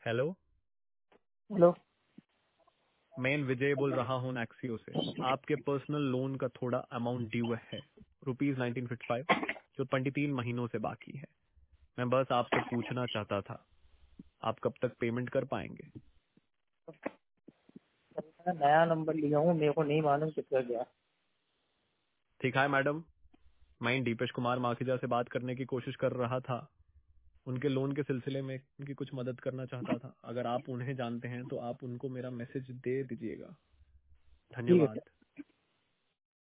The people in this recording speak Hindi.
Hello, hello. मैं विजय बोल रहा हूँ एक्सियो से। आपके पर्सनल लोन का थोड़ा अमाउंट ड्यू है, ₹1955, जो 23 महीनों से बाकी है। मैं बस आपसे पूछना चाहता था, आप कब तक पेमेंट कर पाएंगे? मैं नया नंबर लिया हूँ, मेरे को नहीं मालूम कितना गया। ठीक है मैडम, मैं दीपेश कुमार माखीजा से बात करने की कोशिश कर रहा था। उनके लोन के सिलसिले में उनकी कुछ मदद करना चाहता था। अगर आप उन्हें जानते हैं तो आप उनको मेरा मैसेज दे दीजिएगा। ठीक है। धन्यवाद।